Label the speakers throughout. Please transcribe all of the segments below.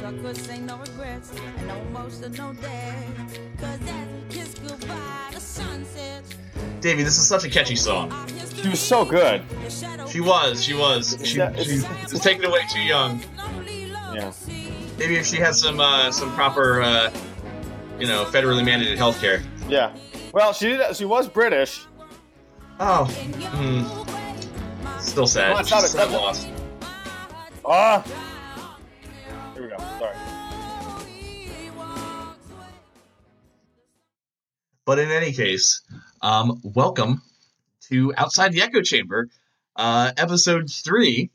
Speaker 1: I could say no regrets and no emotional day. Cause as we kiss goodbye, the sun sets.
Speaker 2: Davey, this is such a catchy song.
Speaker 3: She was so good.
Speaker 2: She was. She was taken away too young.
Speaker 3: Yeah.
Speaker 2: Maybe if she had some proper, federally mandated healthcare.
Speaker 3: Yeah. Well, she was British.
Speaker 2: Oh. Still sad.
Speaker 3: No, it's not a
Speaker 2: Sad loss.
Speaker 3: Here we go. Sorry.
Speaker 2: But in any case, welcome to Outside the Echo Chamber, episode 3.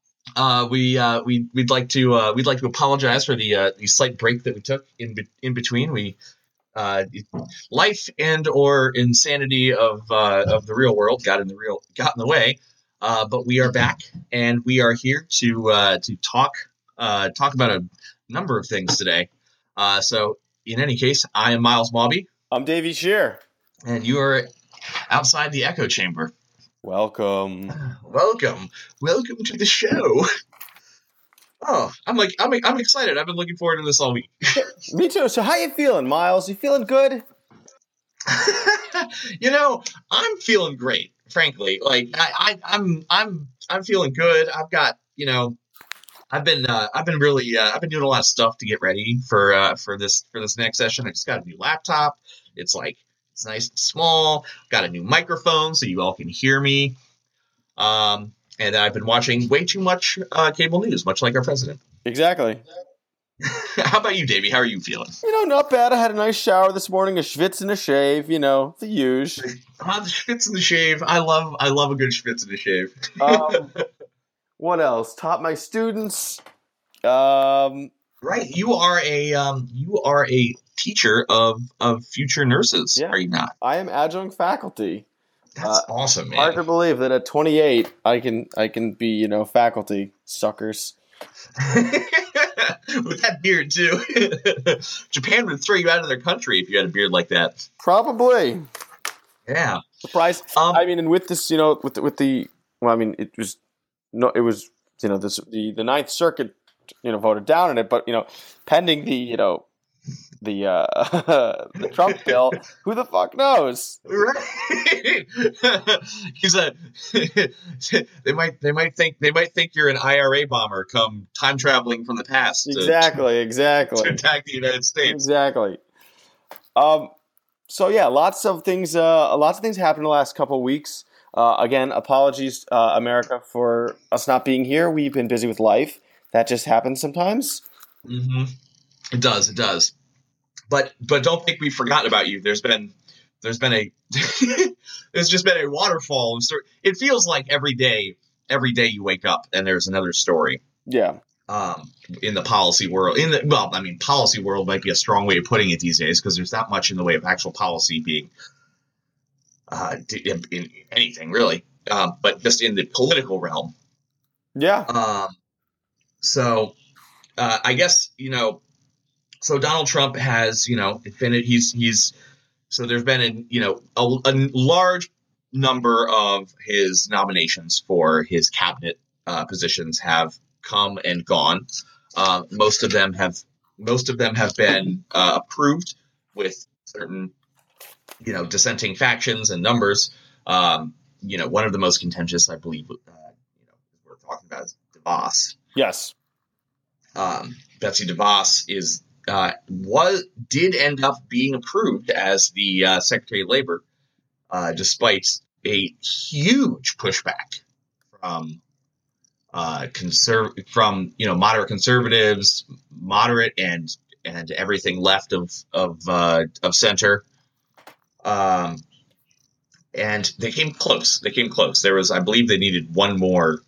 Speaker 2: We'd like to apologize for the slight break that we took in between. Life and or insanity of the real world got in the way. But we are back, and we are here to talk about a number of things today. So in any case, I am Miles Mawby.
Speaker 3: I'm Davey Shear.
Speaker 2: And you are outside the echo chamber.
Speaker 3: Welcome
Speaker 2: to the show. Oh, I'm excited. I've been looking forward to this all week.
Speaker 3: Me too. So how you feeling, Miles? You feeling good?
Speaker 2: I'm feeling great, frankly. Like I'm feeling good. I've got, I've been doing a lot of stuff to get ready for this next session. I just got a new laptop. It's nice and small. Got a new microphone so you all can hear me. And I've been watching way too much cable news, much like our president.
Speaker 3: Exactly.
Speaker 2: How about you, Davey? How are you feeling?
Speaker 3: Not bad. I had a nice shower this morning, a schwitz and a shave, the usual.
Speaker 2: The schwitz and the shave. I love a good schwitz and a shave.
Speaker 3: What else? Taught my students.
Speaker 2: Right. You are a teacher of future nurses,
Speaker 3: yeah.
Speaker 2: Are you not?
Speaker 3: I am adjunct faculty.
Speaker 2: That's awesome, man.
Speaker 3: Hard to believe that at 28 I can be, faculty, suckers.
Speaker 2: With that beard too. Japan would throw you out of their country if you had a beard like that.
Speaker 3: Probably.
Speaker 2: Yeah.
Speaker 3: Surprise. And with this, it was the Ninth Circuit, voted down on it, but pending the Trump bill, who the fuck knows?
Speaker 2: Right. They might think you're an IRA bomber come time traveling from the past.
Speaker 3: Exactly.
Speaker 2: To attack the United States.
Speaker 3: Exactly. So yeah, lots of things happened in the last couple of weeks. Again, apologies, America, for us not being here. We've been busy with life. That just happens sometimes.
Speaker 2: Mm-hmm. It does. But don't think we've forgotten about you. There's just been a waterfall. It feels like every day you wake up and there's another story.
Speaker 3: Yeah.
Speaker 2: In the policy world, policy world might be a strong way of putting it these days because there's not much in the way of actual policy being in anything really. But just in the political realm.
Speaker 3: Yeah.
Speaker 2: So I guess So Donald Trump has, so there's been a large number of his nominations for his cabinet positions have come and gone. Most of them have been approved with certain, dissenting factions and numbers. One of the most contentious, I believe, we're talking about is DeVos.
Speaker 3: Yes.
Speaker 2: Betsy DeVos did end up being approved as the Secretary of Labor, despite a huge pushback from moderate conservatives, moderate and everything left of center. And they came close. There was, I believe, they needed one more.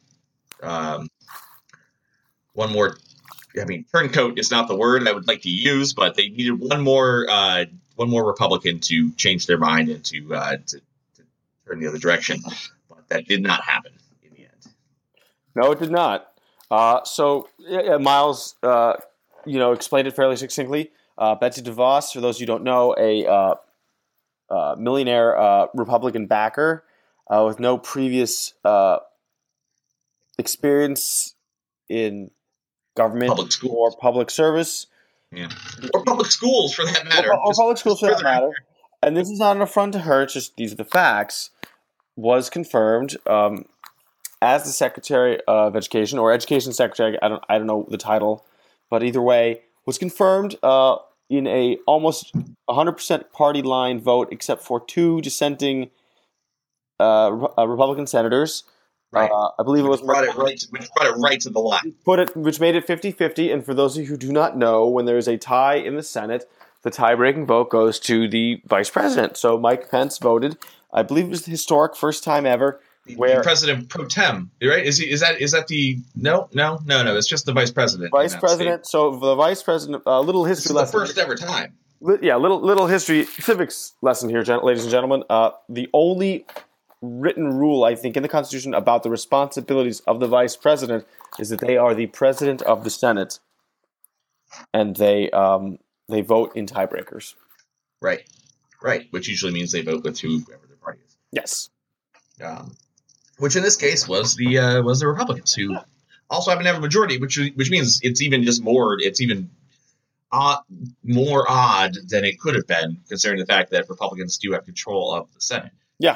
Speaker 2: Turncoat is not the word I would like to use, but they needed one more Republican to change their mind and to turn the other direction. But that did not happen in the end.
Speaker 3: No, it did not. Miles, explained it fairly succinctly. Betsy DeVos, for those of you who don't know, a millionaire Republican backer with no previous experience in government
Speaker 2: Public schools.
Speaker 3: or public service.
Speaker 2: Yeah. Or public schools, for that matter.
Speaker 3: Or public schools, for that matter. And this is not an affront to her, it's just these are the facts, was confirmed as the Secretary of Education, or Education Secretary, I don't know the title, but either way, was confirmed in a almost 100% party line vote, except for 2 dissenting Republican senators.
Speaker 2: Right.
Speaker 3: I believe it was...
Speaker 2: Which brought it right to the line.
Speaker 3: Which made it 50-50, and for those of you who do not know, when there is a tie in the Senate, the tie-breaking vote goes to the vice president. So Mike Pence voted. I believe it was the historic first time ever where...
Speaker 2: The president pro tem, right? Is that the... No. It's just the vice president.
Speaker 3: Vice president. So the vice president, little history lesson.
Speaker 2: The first ever time.
Speaker 3: Yeah, little history, civics lesson here, ladies and gentlemen. The only written rule, I think, in the Constitution about the responsibilities of the vice president is that they are the president of the Senate, and they vote in tiebreakers.
Speaker 2: Right. Which usually means they vote with whoever their party is.
Speaker 3: Yes.
Speaker 2: Which in this case was the Republicans, who also happen to have a majority, which means it's even just more. It's even more odd than it could have been, considering the fact that Republicans do have control of the Senate.
Speaker 3: Yeah.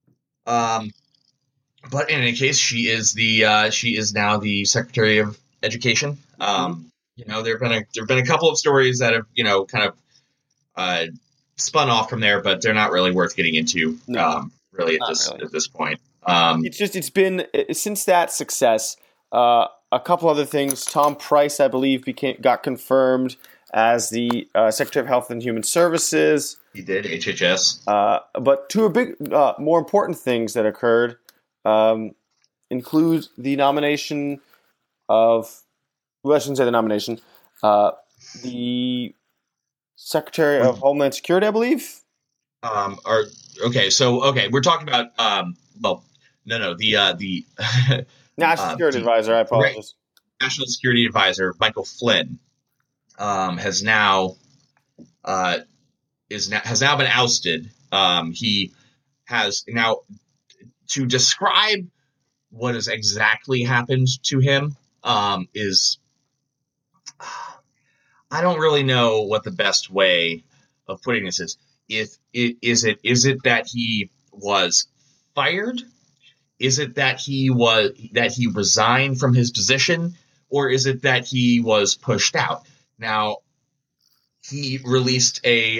Speaker 2: But in any case, she is now the Secretary of Education. There've been a couple of stories that have kind of spun off from there, but they're not really worth getting into. Really at this point.
Speaker 3: It's been since that success. A couple other things. Tom Price, I believe, got confirmed as the Secretary of Health and Human Services.
Speaker 2: He did, HHS.
Speaker 3: But 2 big, more important things that occurred include the nomination of... Well, I shouldn't say the nomination. The Secretary of Homeland Security, I believe.
Speaker 2: We're talking about the
Speaker 3: National Security Advisor. I apologize.
Speaker 2: Right. National Security Advisor Michael Flynn has now been ousted. He has now, to describe what has exactly happened to him is, I don't really know what the best way of putting this is. Is it that he was fired? Is it that he resigned from his position, or is it that he was pushed out? Now, he released a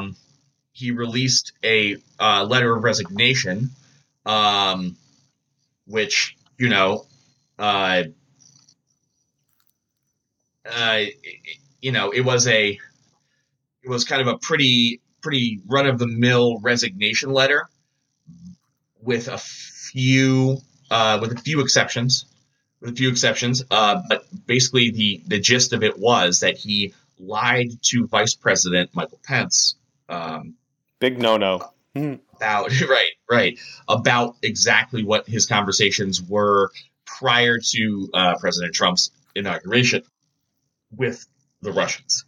Speaker 2: letter of resignation, which it was kind of a pretty run of the mill resignation letter with a few exceptions. But basically the gist of it was that he lied to Vice President Michael Pence.
Speaker 3: Big no-no.
Speaker 2: About exactly what his conversations were prior to President Trump's inauguration with the Russians.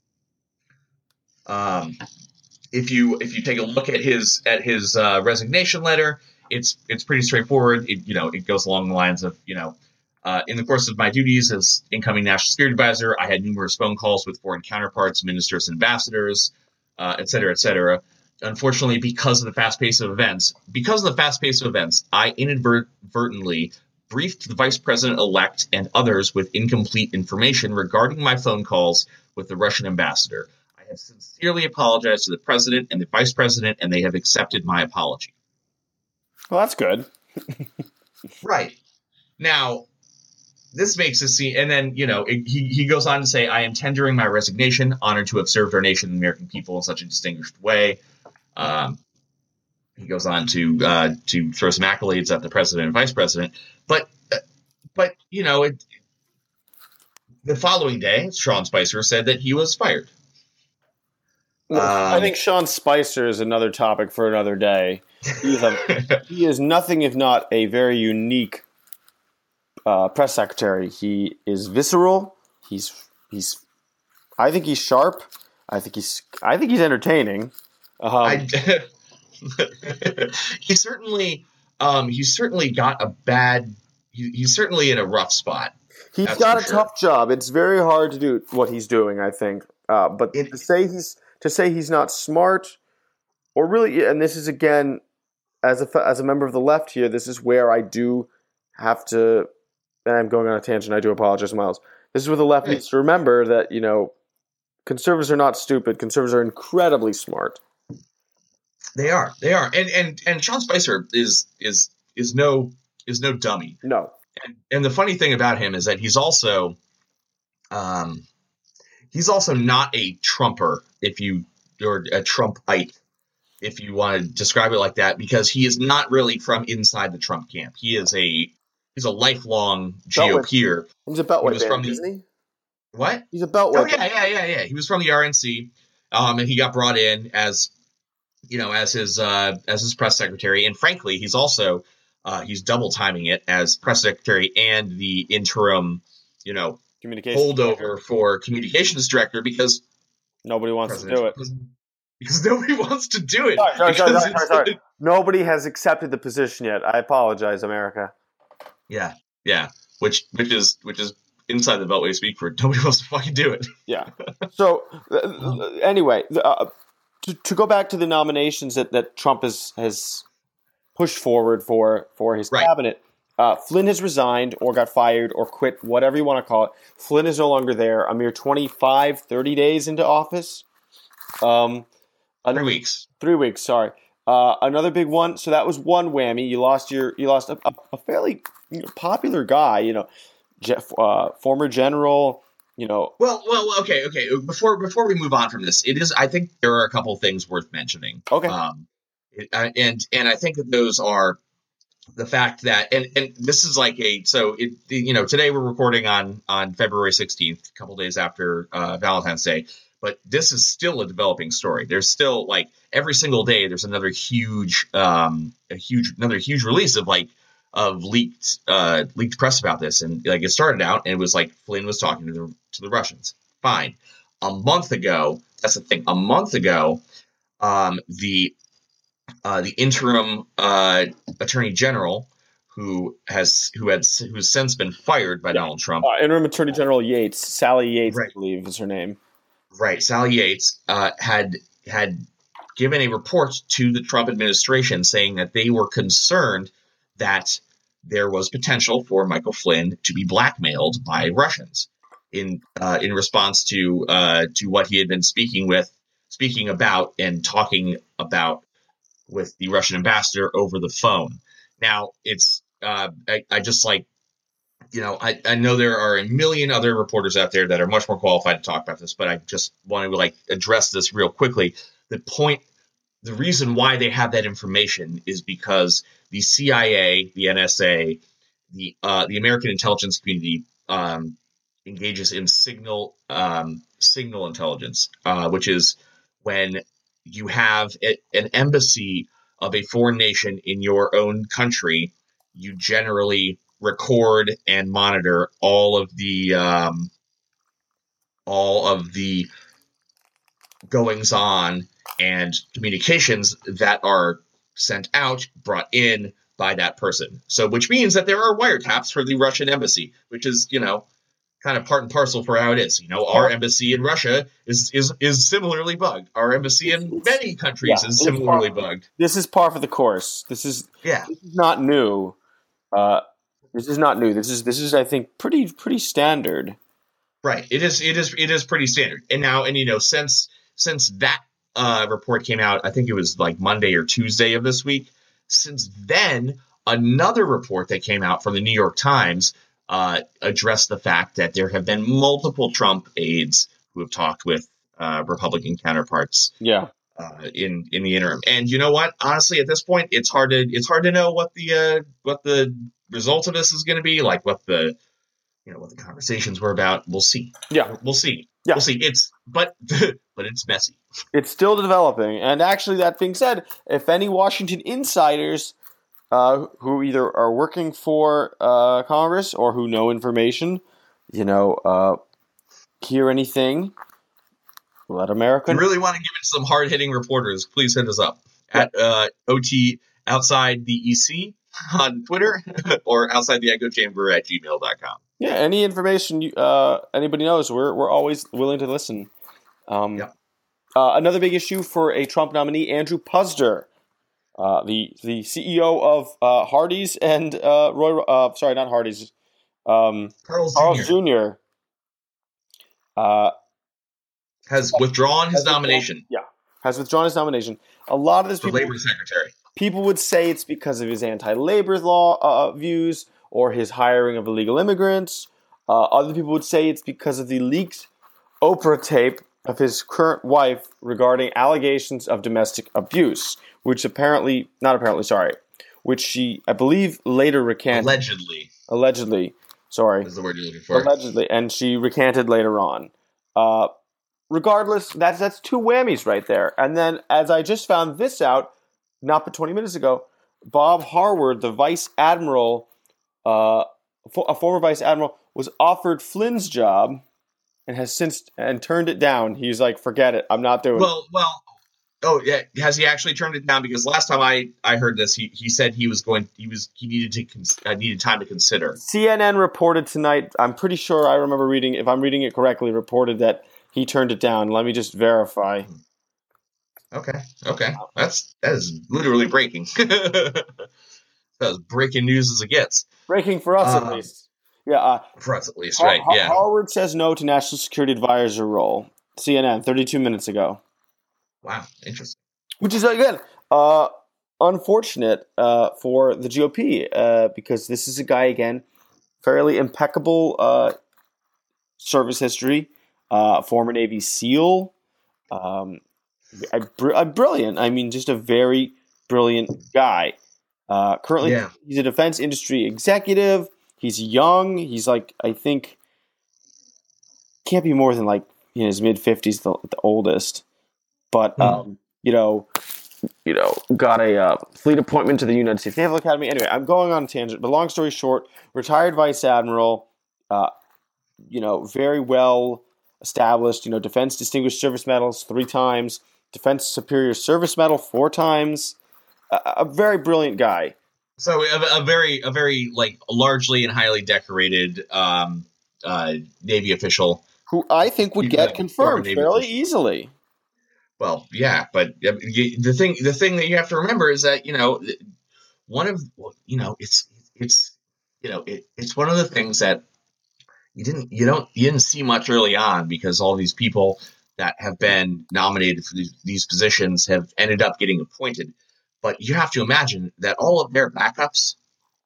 Speaker 2: If you take a look at his resignation letter, it's pretty straightforward. It goes along the lines of in the course of my duties as incoming National Security Advisor, I had numerous phone calls with foreign counterparts, ministers, ambassadors, et cetera, et cetera. Unfortunately, because of the fast pace of events, I inadvertently briefed the Vice President-elect and others with incomplete information regarding my phone calls with the Russian ambassador. I have sincerely apologized to the President and the Vice President, and they have accepted my apology.
Speaker 3: Well, that's good.
Speaker 2: Right. Now, this makes it seem, and then, he goes on to say, I am tendering my resignation, honored to have served our nation and the American people in such a distinguished way. He goes on to throw some accolades at the president and vice president. But the following day, Sean Spicer said that he was fired.
Speaker 3: I think Sean Spicer is another topic for another day. He is nothing if not a very unique press secretary. He is visceral. I think he's sharp. I think he's entertaining.
Speaker 2: He's certainly got a bad. He's certainly in a rough spot.
Speaker 3: He's
Speaker 2: That's
Speaker 3: got
Speaker 2: for
Speaker 3: a
Speaker 2: sure.
Speaker 3: tough job. It's very hard to do what he's doing, I think. But to say he's not smart, or really, and this is again, as a member of the left here, this is where I do have to. And I'm going on a tangent. I do apologize, Miles. This is where the left
Speaker 2: Hey.
Speaker 3: needs to remember that conservatives are not stupid. Conservatives are incredibly smart.
Speaker 2: They are, and Sean Spicer is no dummy.
Speaker 3: No,
Speaker 2: And the funny thing about him is that he's also not a Trumper, or a Trumpite, if you want to describe it like that, because he is not really from inside the Trump camp. He's a lifelong GOPer.
Speaker 3: He's a Beltway bandit, isn't he?
Speaker 2: What?
Speaker 3: He's a Beltway.
Speaker 2: Oh yeah. He was from the RNC, and he got brought in as his press secretary, and frankly, he's also he's double timing it as press secretary and the interim, holdover for communications director, because
Speaker 3: nobody wants to do it.
Speaker 2: Because nobody wants to do it.
Speaker 3: Sorry. Nobody has accepted the position yet. I apologize, America.
Speaker 2: Yeah. Which is inside the Beltway speak for nobody wants to fucking do it.
Speaker 3: Yeah. So anyway, to go back to the nominations that Trump has pushed forward for his cabinet, Flynn has resigned or got fired or quit, whatever you want to call it. Flynn is no longer there. A mere 30 days into office.
Speaker 2: 3 weeks.
Speaker 3: 3 weeks, sorry. Another big one. So that was one whammy. You lost a fairly popular guy, former general,
Speaker 2: Well, okay. Before we move on from this, I think there are a couple of things worth mentioning.
Speaker 3: Okay.
Speaker 2: And I think that those are the fact that, and this is like today we're recording on February 16th, a couple days after Valentine's Day. But this is still a developing story. There's still, like, every single day there's another huge release of leaked press about this. And like, it started out and it was like Flynn was talking to the Russians. Fine. A month ago, that's the thing. A month ago, the interim attorney general who's since been fired by Donald Trump.
Speaker 3: Interim Attorney General Yates, Sally Yates,
Speaker 2: right.
Speaker 3: I believe is her name.
Speaker 2: Right, Sally Yates had given a report to the Trump administration saying that they were concerned that there was potential for Michael Flynn to be blackmailed by Russians in response to what he had been speaking about and talking about with the Russian ambassador over the phone. Now, it's I just like. I know there are a million other reporters out there that are much more qualified to talk about this, but I just want to address this real quickly. The reason why they have that information is because the CIA, the NSA, the American intelligence community engages in signal intelligence, which is when you have an embassy of a foreign nation in your own country, you generally record and monitor all of the goings on and communications that are sent out, brought in by that person. So, which means that there are wiretaps for the Russian embassy, which is, kind of part and parcel for how it is. Our embassy in Russia is similarly bugged. Our embassy in many countries is similarly bugged.
Speaker 3: This is par for the course. This is not new. This is not new. This is I think pretty standard.
Speaker 2: Right. It is pretty standard. And now, since that report came out, I think it was like Monday or Tuesday of this week. Since then, another report that came out from the New York Times addressed the fact that there have been multiple Trump aides who have talked with Republican counterparts.
Speaker 3: Yeah.
Speaker 2: In the interim. And you know what? Honestly, at this point, it's hard to know what the result of this is going to be, like what the conversations were about. We'll see.
Speaker 3: Yeah,
Speaker 2: we'll see.
Speaker 3: Yeah.
Speaker 2: We'll see. But it's messy.
Speaker 3: It's still developing. And actually, that being said, if any Washington insiders who either are working for Congress or who know information, hear anything, let America.
Speaker 2: If you really want to give it some hard-hitting reporters, please hit us up at OT Outside the EC on Twitter or outside the echo chamber at gmail.com.
Speaker 3: Yeah, any information anybody knows, we're always willing to listen.
Speaker 2: Yep.
Speaker 3: Another big issue for a Trump nominee, Andrew Puzder, the CEO of Hardee's and not Hardee's, Carl's Jr.
Speaker 2: Has withdrawn his nomination.
Speaker 3: Has withdrawn his nomination. A lot of this
Speaker 2: for labor secretary.
Speaker 3: People would say it's because of his anti-labor law views or his hiring of illegal immigrants. Other people would say it's because of the leaked Oprah tape of his current wife regarding allegations of domestic abuse, which she, I believe, later recanted. Allegedly. Sorry.
Speaker 2: Is the word you're looking for.
Speaker 3: Allegedly. And she recanted later on. Regardless, that's two whammies right there. And then, as I just found this out, not but 20 minutes ago, Bob Harward, the vice admiral, a former vice admiral, was offered Flynn's job and has since turned it down. He's like, forget it, I'm not doing it.
Speaker 2: Well. Oh yeah, has he actually turned it down? Because last time I heard this, he said he needed time to consider.
Speaker 3: CNN reported tonight. I'm pretty sure I remember reading, if I'm reading it correctly, reported that he turned it down. Let me just verify.
Speaker 2: Okay. That is literally breaking. That's as breaking news as it gets.
Speaker 3: Breaking for us, at least. Yeah.
Speaker 2: For us, at least, right? Yeah.
Speaker 3: Harward says no to National Security Advisor role. CNN, 32 minutes ago.
Speaker 2: Wow, interesting.
Speaker 3: Which is, again, unfortunate for the GOP because this is a guy, again, fairly impeccable service history, former Navy SEAL, brilliant. I mean, just a very brilliant guy. Currently, he's a defense industry executive. He's young. He's like, I think, can't be more than like in his mid-50s, the oldest. But, got a fleet appointment to the United States Naval Academy. Anyway, I'm going on a tangent, but long story short, retired vice admiral, very well established, Defense Distinguished Service Medals 3 times, Defense Superior Service Medal 4 times, a very brilliant guy.
Speaker 2: So a very like largely and highly decorated Navy official
Speaker 3: who I think would get confirmed fairly easily.
Speaker 2: Well, yeah, but the thing that you have to remember is that it's one of the things that you didn't see much early on because all these people that have been nominated for these positions have ended up getting appointed. But you have to imagine that all of their backups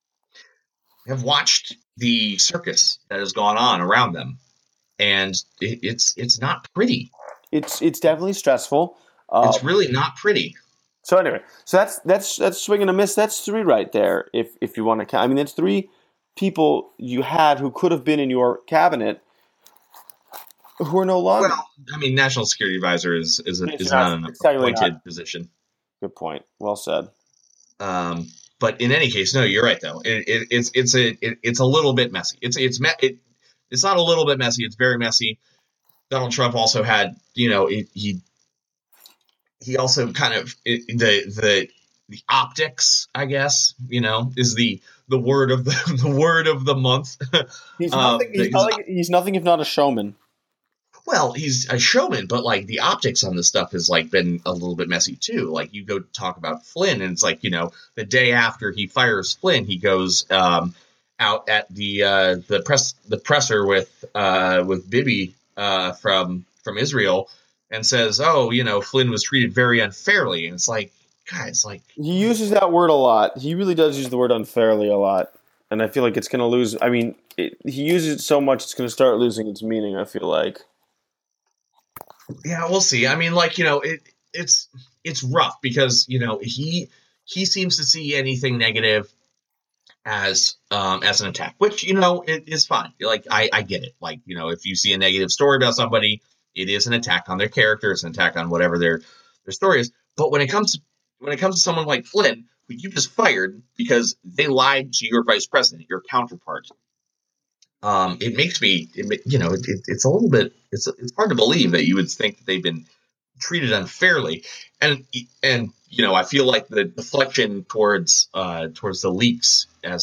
Speaker 2: have watched the circus that has gone on around them, and it's not pretty.
Speaker 3: It's definitely stressful.
Speaker 2: It's really not pretty.
Speaker 3: So anyway, that's swing and a miss. That's 3 right there. If you want to count, I mean, that's 3 people you had who could have been in your cabinet who are no longer.
Speaker 2: Well, I mean, National Security Advisor is not an appointed position.
Speaker 3: Good point. Well said.
Speaker 2: But in any case, no, you're right though. It's a little bit messy. It's not a little bit messy. It's very messy. Donald Trump also had, he also kind of the optics, I guess, is the word of the word of the month.
Speaker 3: He's nothing if not a showman.
Speaker 2: Well, he's a showman, but like the optics on this stuff has like been a little bit messy too. Like you go talk about Flynn, and it's like the day after he fires Flynn, he goes out at the presser with Bibi from Israel and says, "Oh, Flynn was treated very unfairly," and it's like, guys, like
Speaker 3: he uses that word a lot. He really does use the word unfairly a lot, and I feel like it's going to lose. I mean, he uses it so much, it's going to start losing its meaning. I feel like.
Speaker 2: Yeah, we'll see. I mean, like, it's rough because, he seems to see anything negative as an attack, which, it is fine. Like, I get it. Like, if you see a negative story about somebody, it is an attack on their character. It's an attack on whatever their story is. But when it comes to someone like Flynn, who you just fired because they lied to your vice president, your counterpart, it makes me, it's a little bit, it's hard to believe that you would think that they've been treated unfairly. And I feel like the deflection towards the leaks as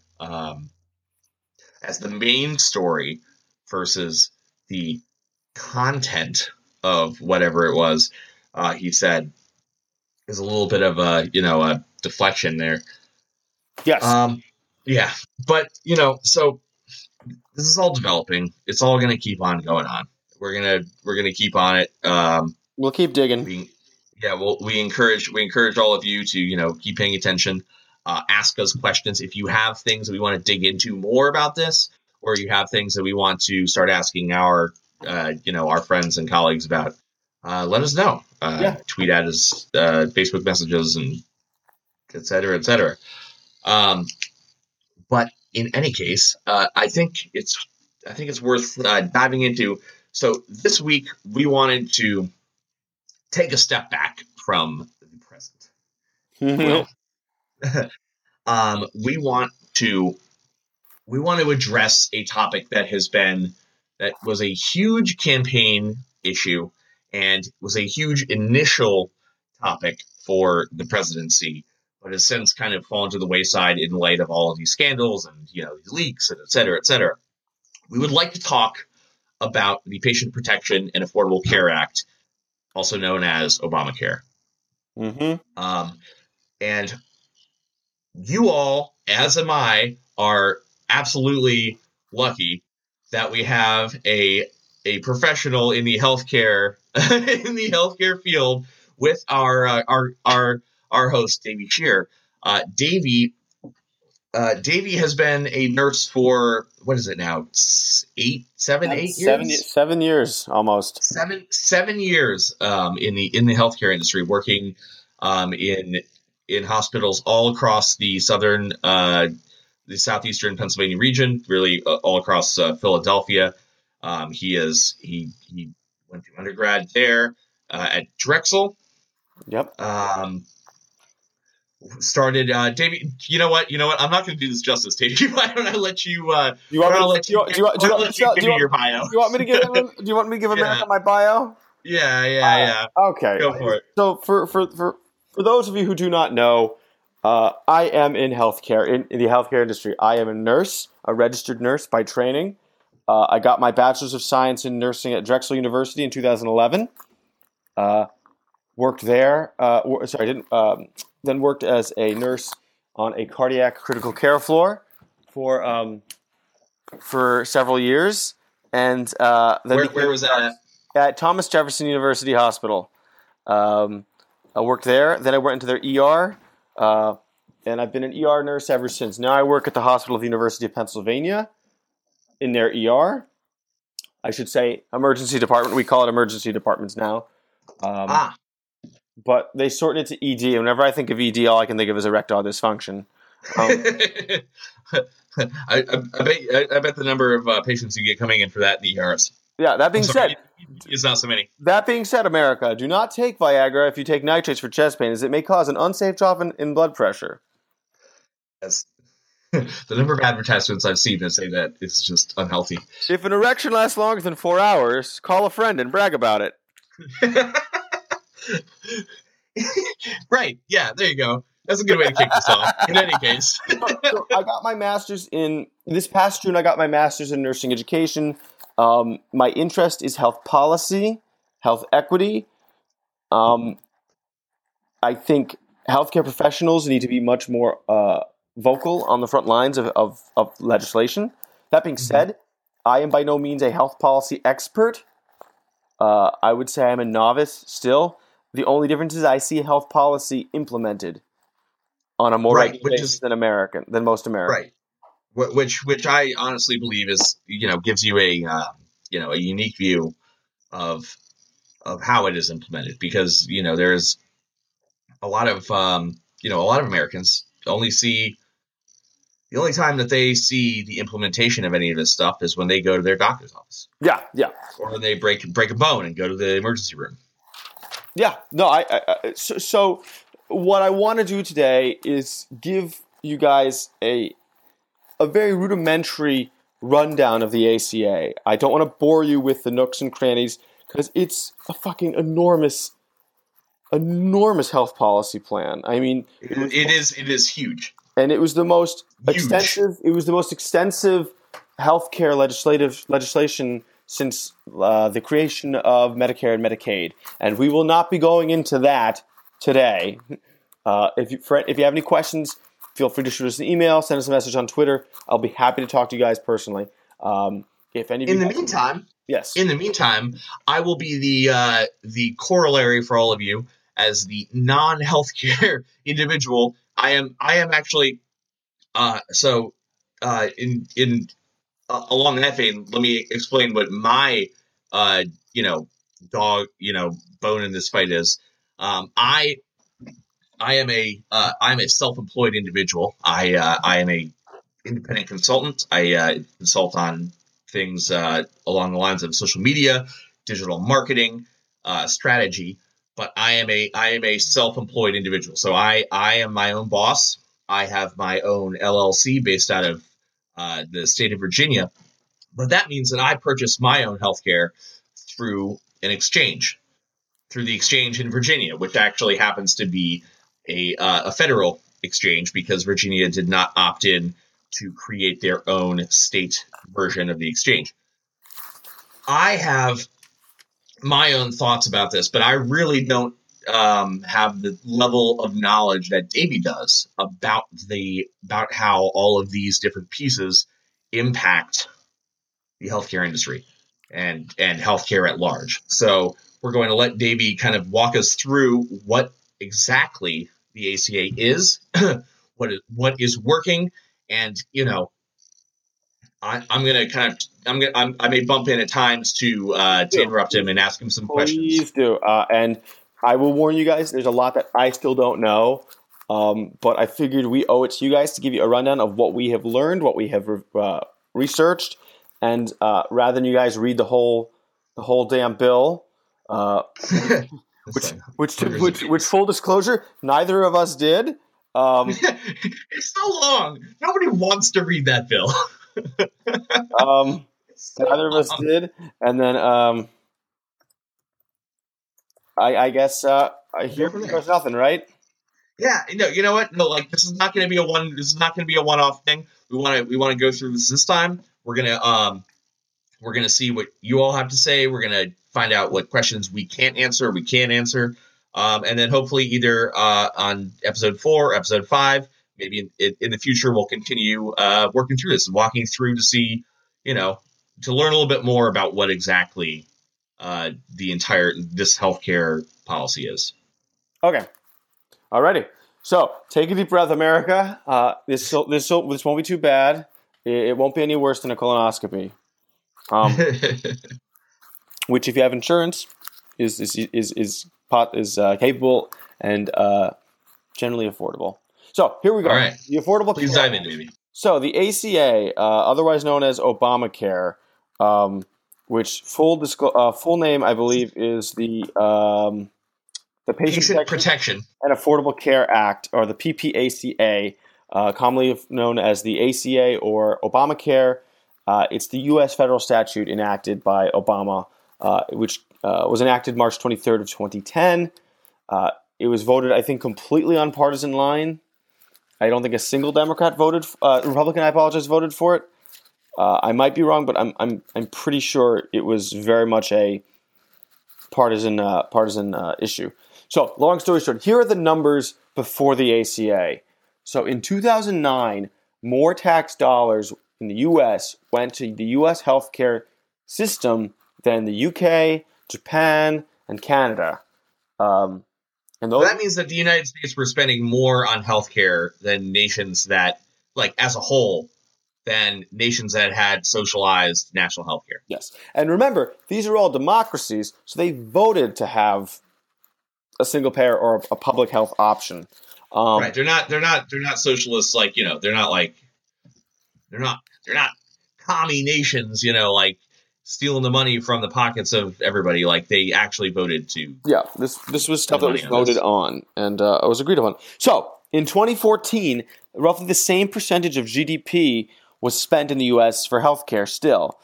Speaker 2: the main story versus the content of whatever it was he said is a little bit of a deflection there.
Speaker 3: Yes.
Speaker 2: Yeah, but so this is all developing. It's all going to keep on going on. We're gonna keep on it.
Speaker 3: We'll keep digging.
Speaker 2: We encourage all of you to keep paying attention. Ask us questions if you have things that we want to dig into more about this, or you have things that we want to start asking our friends and colleagues about. Let us know. Tweet at us, Facebook messages, and et cetera, et cetera. But in any case, I think it's worth diving into. So this week we wanted to take a step back from the present. We want to address a topic that was a huge campaign issue and was a huge initial topic for the presidency, but has since kind of fallen to the wayside in light of all of these scandals and these leaks and et cetera, et cetera. We would like to talk about the Patient Protection and Affordable Care Act, also known as Obamacare. And you all, as am I, are absolutely lucky that we have a professional in the healthcare field with our host, Davey Shear. Davey has been a nurse for, what is it now? 8 years?
Speaker 3: 7 years almost.
Speaker 2: 7 years in the healthcare industry, working in hospitals all across the southeastern Pennsylvania region, really all across Philadelphia. He went to undergrad there at Drexel.
Speaker 3: Yep.
Speaker 2: Started Davey. You know what? I'm not going to do this justice, Davey. Why don't I let you?
Speaker 3: Do you want me to give America my bio?
Speaker 2: Yeah.
Speaker 3: Okay.
Speaker 2: Go for it.
Speaker 3: So for those of you who do not know, I am in healthcare, in the healthcare industry. I am a nurse, a registered nurse by training. I got my Bachelor's of Science in Nursing at Drexel University in 2011. Worked there. Then worked as a nurse on a cardiac critical care floor for several years. And then
Speaker 2: where was that
Speaker 3: at Thomas Jefferson University Hospital. I worked there. Then I went into their ER, and I've been an ER nurse ever since. Now I work at the Hospital of the University of Pennsylvania in their ER. I should say emergency department. We call it emergency departments now. But they sort it into ED. And whenever I think of ED, all I can think of is erectile dysfunction.
Speaker 2: I bet the number of patients you get coming in for that in the ERs.
Speaker 3: Yeah, that being said,
Speaker 2: it's not so many.
Speaker 3: That being said, America, do not take Viagra if you take nitrates for chest pain, as it may cause an unsafe drop in blood pressure.
Speaker 2: Yes. The number of advertisements I've seen that say that is just unhealthy.
Speaker 3: If an erection lasts longer than 4 hours, call a friend and brag about it.
Speaker 2: Right. Yeah, there you go. That's a good way to kick this off. In any case.
Speaker 3: So I got my master's this past June, I got my master's in nursing education. My interest is health policy, health equity. I think healthcare professionals need to be much more vocal on the front lines of legislation. That being said, I am by no means a health policy expert. I would say I'm a novice still. The only difference is I see health policy implemented on a more regular basis than most Americans.
Speaker 2: Right. Which I honestly believe is, gives you a unique view of how it is implemented, because, there's a lot of Americans only see, the only time that they see the implementation of any of this stuff is when they go to their doctor's office.
Speaker 3: Yeah.
Speaker 2: Or when they break a bone and go to the emergency room.
Speaker 3: Yeah. No, so what I want to do today is give you guys a very rudimentary rundown of the ACA. I don't want to bore you with the nooks and crannies because it's a fucking enormous enormous health policy plan. I mean,
Speaker 2: It is huge.
Speaker 3: and it was the most
Speaker 2: Huge.
Speaker 3: extensive. It was the most extensive healthcare legislation since the creation of Medicare and Medicaid, and we will not be going into that today. If you have any questions, feel free to shoot us an email, send us a message on Twitter. I'll be happy to talk to you guys personally. If any of you
Speaker 2: In the
Speaker 3: guys-
Speaker 2: meantime,
Speaker 3: yes.
Speaker 2: In the meantime, I will be the corollary for all of you as the non-healthcare individual. I am actually along that vein. Let me explain what my dog bone in this fight is. I'm a self-employed individual. I am a independent consultant. I consult on things along the lines of social media, digital marketing, strategy. But I am a self-employed individual. So I am my own boss. I have my own LLC based out of the state of Virginia. But that means that I purchase my own healthcare through an exchange, through the exchange in Virginia, which actually happens to be a federal exchange because Virginia did not opt in to create their own state version of the exchange. I have my own thoughts about this, but I really don't have the level of knowledge that Davey does about how all of these different pieces impact the healthcare industry and healthcare at large. So we're going to let Davey kind of walk us through what exactly the ACA is, what is working, and I'm going to kind of I may bump in at times to interrupt him and ask him some questions.
Speaker 3: Please do, and I will warn you guys. There's a lot that I still don't know, but I figured we owe it to you guys to give you a rundown of what we have learned, what we have researched, and rather than you guys read the whole damn bill, which full disclosure, neither of us did.
Speaker 2: It's so long. Nobody wants to read that bill.
Speaker 3: Neither of us did, and then I guess I hear there's nothing, right?
Speaker 2: Yeah, you know what? No, like this is not going to be a one-off thing. We want to go through this time. We're gonna see what you all have to say. We're gonna find out what questions we can answer, and then hopefully either on episode 4, episode 5, maybe in the future we'll continue working through this and walking through to see, to learn a little bit more about what exactly this healthcare policy is.
Speaker 3: Okay, alrighty. So take a deep breath, America. This won't be too bad. It won't be any worse than a colonoscopy. Which, if you have insurance, is capable and generally affordable. So here we go.
Speaker 2: All right.
Speaker 3: The Affordable
Speaker 2: Please
Speaker 3: Care
Speaker 2: dive in, baby.
Speaker 3: So the ACA, otherwise known as Obamacare, which full name I believe is the Patient
Speaker 2: Protection
Speaker 3: and Affordable Care Act, or the PPACA, commonly known as the ACA or Obamacare. It's the U.S. federal statute enacted by Obama, which was enacted March 23rd of 2010. It was voted, I think, completely on partisan line. I don't think a single Democrat Republican, voted for it. I might be wrong, but I'm pretty sure it was very much a partisan issue. So, long story short, here are the numbers before the ACA. So, in 2009, more tax dollars in the U.S. went to the U.S. healthcare system than the UK, Japan, and Canada.
Speaker 2: That means that the United States were spending more on healthcare than nations that, like as a whole, than nations that had socialized national healthcare.
Speaker 3: Yes, and remember, these are all democracies, so they voted to have a single payer or a public health option.
Speaker 2: Right? They're not socialists. Like they're not commie nations. Like stealing the money from the pockets of everybody. Like they actually voted to.
Speaker 3: Yeah, this was stuff that was voted on and was agreed upon. So in 2014, roughly the same percentage of GDP was spent in the U.S. for healthcare. Still,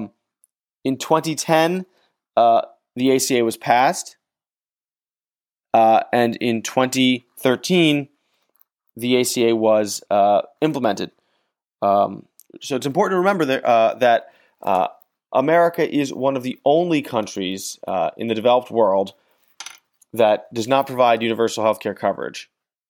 Speaker 3: in 2010, the ACA was passed. and in 2013, the ACA was implemented. So it's important to remember that America is one of the only countries in the developed world that does not provide universal health care coverage.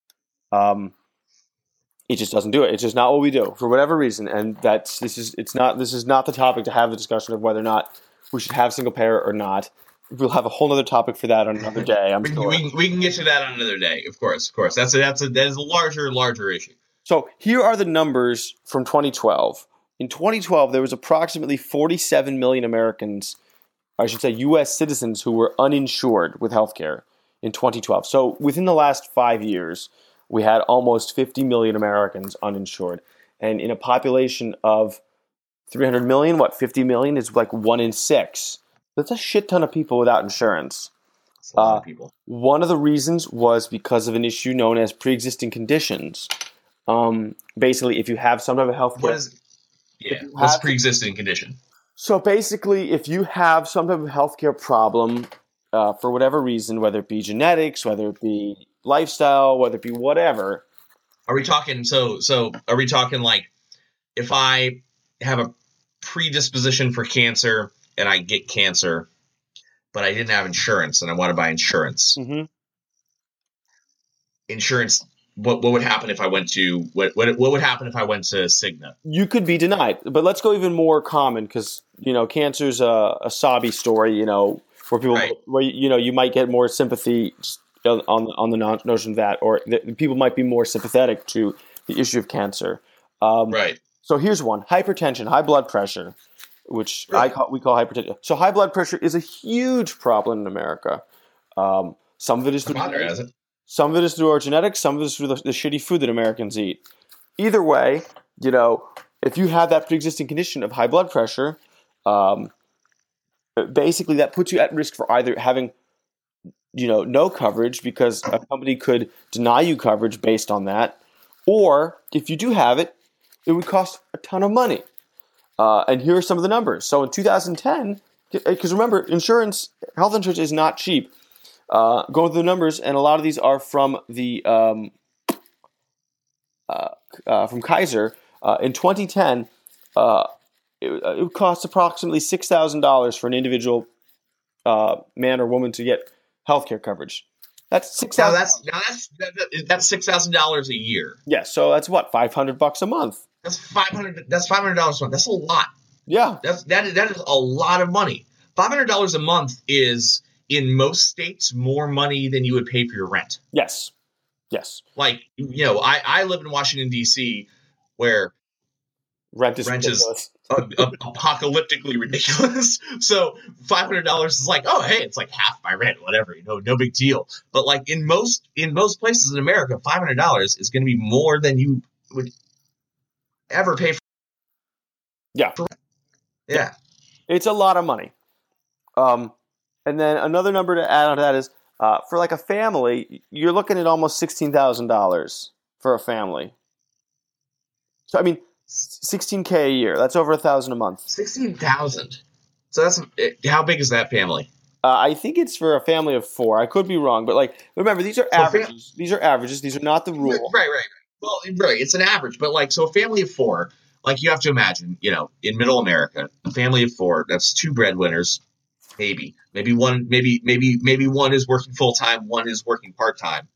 Speaker 3: It just doesn't do it. It's just not what we do for whatever reason, and this is not the topic to have the discussion of whether or not we should have single payer or not. We'll have a whole other topic for that on another day. I'm sure
Speaker 2: we can get to that on another day. Of course. That is a larger issue.
Speaker 3: So here are the numbers from 2012. In 2012, there was approximately 47 million Americans, I should say U.S. citizens, who were uninsured with healthcare in 2012. So within the last 5 years, we had almost 50 million Americans uninsured. And in a population of 300 million, 50 million is like 1 in 6. That's a shit ton of people without insurance.
Speaker 2: That's a lot of people.
Speaker 3: One of the reasons was because of an issue known as pre-existing conditions. Basically, if you have some type of health care...
Speaker 2: What's pre-existing condition?
Speaker 3: So basically, if you have some type of healthcare problem for whatever reason, whether it be genetics, whether it be lifestyle, whether it be whatever...
Speaker 2: Are we talking... So are we talking like if I have a predisposition for cancer and I get cancer, but I didn't have insurance and I want to buy insurance?
Speaker 3: Mm-hmm.
Speaker 2: Insurance... What would happen if I went to what would happen if I went to Cigna?
Speaker 3: You could be denied, but let's go even more common because cancer's a sobby story. Where people where you might get more sympathy on the notion of that, or people might be more sympathetic to the issue of cancer.
Speaker 2: Right.
Speaker 3: So here's one: hypertension, high blood pressure, which we call hypertension. So high blood pressure is a huge problem in America. Some of it is through Some of it is through our genetics. Some of it is through the shitty food that Americans eat. Either way, if you have that pre-existing condition of high blood pressure, basically that puts you at risk for either having, no coverage because a company could deny you coverage based on that, or if you do have it, it would cost a ton of money. And here are some of the numbers. So in 2010, because remember, health insurance is not cheap. Going through the numbers, and a lot of these are from the from Kaiser. In 2010, it would cost approximately $6,000 for an individual man or woman to get healthcare coverage. That's $6,000.
Speaker 2: That's $6,000 a year.
Speaker 3: Yeah, so that's what, $500 a month.
Speaker 2: That's $500. That's $500 a month. That's a lot.
Speaker 3: Yeah,
Speaker 2: that is a lot of money. $500 a month is, in most states, more money than you would pay for your rent.
Speaker 3: Yes.
Speaker 2: Like, I live in Washington, D.C., where
Speaker 3: rent is
Speaker 2: apocalyptically ridiculous. So $500 is like, oh, hey, it's like half my rent, whatever, no big deal. But like in most places in America, $500 is going to be more than you would ever pay for.
Speaker 3: Yeah.
Speaker 2: Yeah.
Speaker 3: It's a lot of money. And then another number to add on to that is for like a family, you're looking at almost $16,000 for a family. So, I mean, $16K a year. That's over $1,000 a month.
Speaker 2: 16,000. So that's how big is that family?
Speaker 3: I think it's for a family of 4. I could be wrong, but like remember, these are averages. These are averages. These are not the rule.
Speaker 2: Right. Well, right. It's an average, but like so, a family of 4. Like you have to imagine, in Middle America, a family of 4. That's 2 breadwinners. Maybe one is working full time, one is working part time.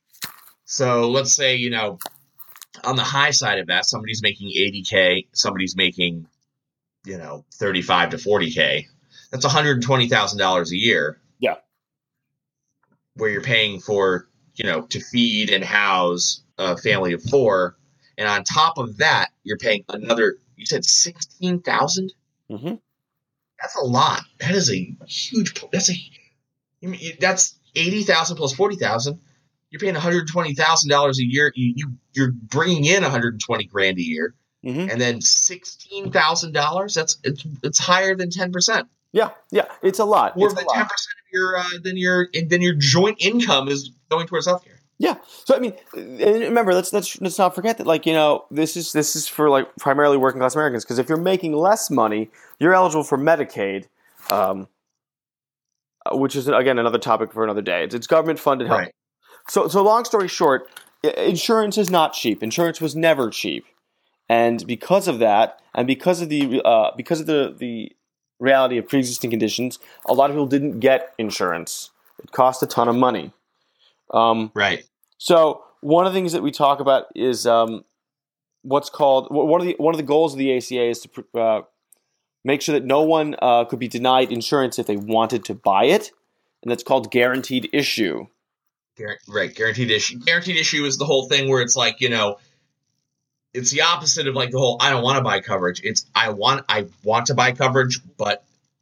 Speaker 2: So let's say, on the high side of that, somebody's making $80K, somebody's making, 35 to $40K. That's $120,000 a year.
Speaker 3: Yeah.
Speaker 2: Where you're paying for, to feed and house a family of 4, and on top of that, you're paying another. You said 16,000.
Speaker 3: Mm-hmm.
Speaker 2: That's a lot. That is a huge. That's 80,000 plus 40,000. You're paying $120,000 a year. You're bringing in $120,000 a year,
Speaker 3: mm-hmm.
Speaker 2: and then $16,000. It's higher than 10%.
Speaker 3: Yeah, it's a lot.
Speaker 2: More than 10% of your joint income is going towards healthcare.
Speaker 3: Yeah. So I mean, and remember, let's not forget that this is for like primarily working class Americans, because if you're making less money, you're eligible for Medicaid. which is, again, another topic for another day. It's government-funded health.
Speaker 2: Right.
Speaker 3: So long story short, insurance is not cheap. Insurance was never cheap. And because of that, and because of the reality of pre-existing conditions, a lot of people didn't get insurance. It cost a ton of money.
Speaker 2: Right.
Speaker 3: So one of the things that we talk about is what's called one of the goals of the ACA is to make sure that no one could be denied insurance if they wanted to buy it, and that's called guaranteed issue.
Speaker 2: Right. Guaranteed issue. Guaranteed issue is the whole thing where it's like, it's the opposite of like the whole I don't want to buy coverage. It's I want to buy coverage, but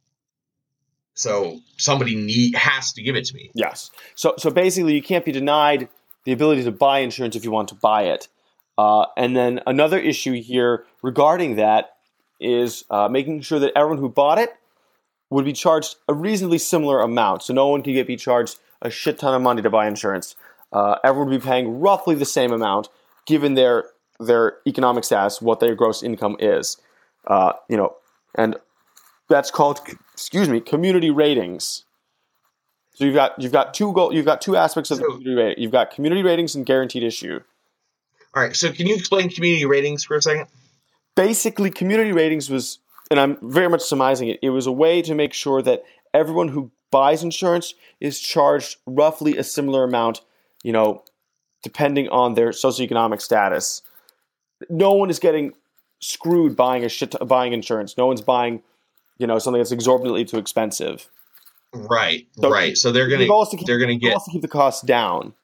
Speaker 2: so somebody has to give it to me.
Speaker 3: Yes. So basically, you can't be denied the ability to buy insurance if you want to buy it. And then another issue here regarding that is making sure that everyone who bought it would be charged a reasonably similar amount. So no one can be charged a shit ton of money to buy insurance. Everyone would be paying roughly the same amount given their economic status, what their gross income is. And that's called, community ratings. So you've got two aspects of the community rating. You've got community ratings and guaranteed issue.
Speaker 2: All right. So can you explain community ratings for a second?
Speaker 3: Basically, community ratings was, and I'm very much surmising it, it was a way to make sure that everyone who buys insurance is charged roughly a similar amount, depending on their socioeconomic status. No one is getting screwed buying insurance. No one's buying, something that's exorbitantly too expensive.
Speaker 2: Right. So they're going to
Speaker 3: keep the costs down.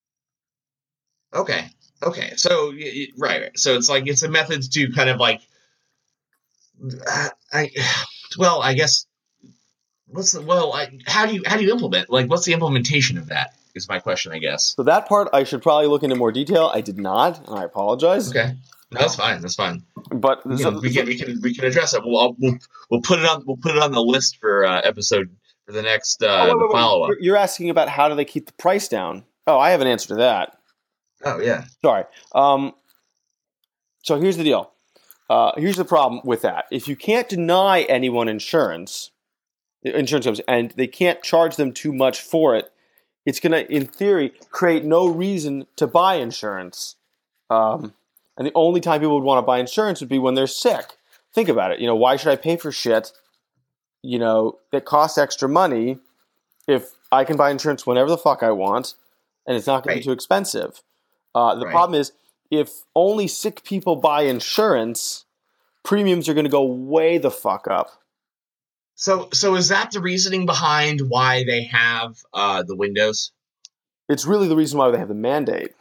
Speaker 2: Okay. So right. So it's like it's a method to kind of like, I guess. How do you implement? Like, what's the implementation of that? Is my question, I guess.
Speaker 3: So that part I should probably look into more detail. I did not, and I apologize.
Speaker 2: Okay, no, that's fine.
Speaker 3: But
Speaker 2: we can address it. We'll put it on the list for episode for the next follow up.
Speaker 3: You're asking about how do they keep the price down? Oh, I have an answer to that.
Speaker 2: Oh yeah.
Speaker 3: Sorry. So here's the deal. Here's the problem with that. If you can't deny anyone insurance companies, and they can't charge them too much for it, it's going to, in theory, create no reason to buy insurance. And the only time people would want to buy insurance would be when they're sick. Think about it. Why should I pay for shit, that costs extra money if I can buy insurance whenever the fuck I want and it's not going to be too expensive? The problem is if only sick people buy insurance, premiums are going to go way the fuck up.
Speaker 2: So is that the reasoning behind why they have the windows?
Speaker 3: It's really the reason why they have the mandate.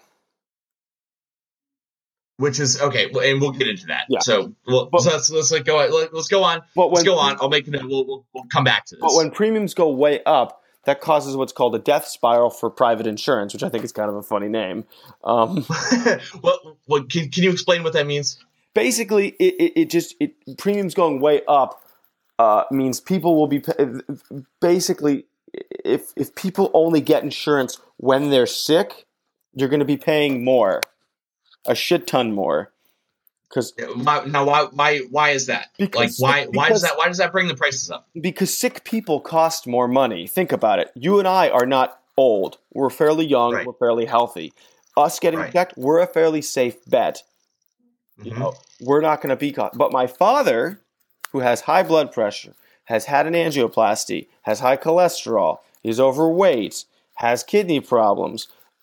Speaker 2: Which is okay, and we'll get into that.
Speaker 3: Yeah.
Speaker 2: So let's go on. I'll make a note. We'll come back to this.
Speaker 3: But when premiums go way up, that causes what's called a death spiral for private insurance, which I think is kind of a funny name.
Speaker 2: Can you explain what that means?
Speaker 3: Basically, premiums going way up means people will be basically if people only get insurance when they're sick, you're going to be paying more, a shit ton more. Because
Speaker 2: now, why is that? Why does that bring the prices up?
Speaker 3: Because sick people cost more money. Think about it. You and I are not old. We're fairly young. Right. We're fairly healthy. Us getting checked, we're a fairly safe bet.
Speaker 2: Mm-hmm.
Speaker 3: We're not going to be caught. But my father, who has high blood pressure, has had an angioplasty, has high cholesterol, is overweight, has kidney problems,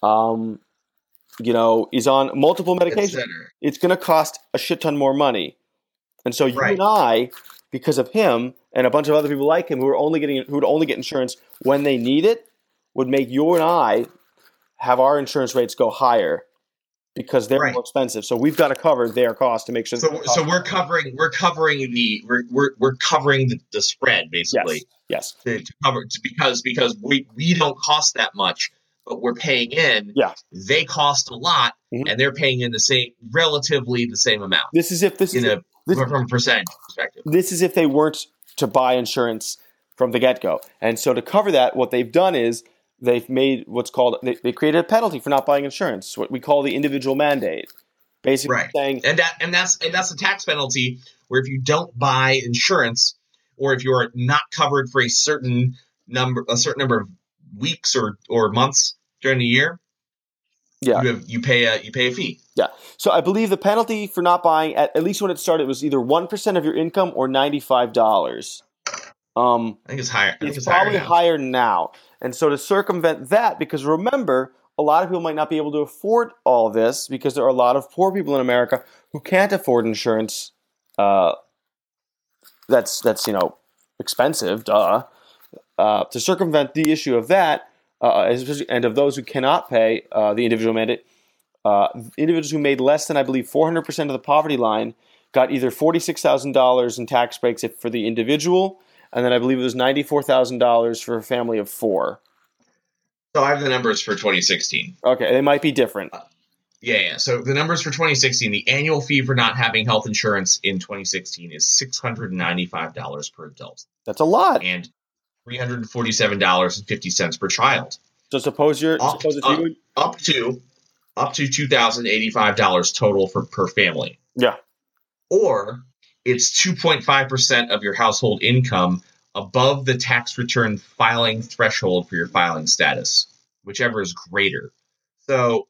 Speaker 3: is on multiple medications, it's going to cost a shit ton more money. And so you and I, because of him and a bunch of other people like him who would only get insurance when they need it, would make you and I have our insurance rates go higher because they're more expensive. So we've got to cover their cost to make sure.
Speaker 2: So we're covering the spread basically.
Speaker 3: Yes.
Speaker 2: To cover because we don't cost that much. But we're paying in.
Speaker 3: Yeah.
Speaker 2: They cost a lot, and they're paying in relatively the same amount. From a percentage perspective.
Speaker 3: This is if they weren't to buy insurance from the get-go. And so to cover that, what they've done is they've made what's called they created a penalty for not buying insurance, what we call the individual mandate. Basically saying,
Speaker 2: and that's a tax penalty where if you don't buy insurance or if you're not covered for a certain certain number of weeks or months during the year,
Speaker 3: Yeah.
Speaker 2: you pay a fee.
Speaker 3: Yeah. So I believe the penalty for not buying, at least when it started, was either 1% of your income or $95.
Speaker 2: I think it's higher.
Speaker 3: It's probably higher now. And so to circumvent that, because remember, a lot of people might not be able to afford all this because there are a lot of poor people in America who can't afford insurance. That's expensive, duh. To circumvent the issue of that, and of those who cannot pay the individual mandate, individuals who made less than, I believe, 400% of the poverty line got either $46,000 in tax breaks for the individual, and then I believe it was $94,000 for a family of 4.
Speaker 2: So I have the numbers for 2016.
Speaker 3: Okay, they might be different.
Speaker 2: Yeah. So the numbers for 2016, the annual fee for not having health insurance in 2016 is $695 per adult.
Speaker 3: That's a lot.
Speaker 2: And $347.50 per child.
Speaker 3: So suppose
Speaker 2: up to $2,085 total per family.
Speaker 3: Yeah.
Speaker 2: Or it's 2.5% of your household income above the tax return filing threshold for your filing status, whichever is greater. So,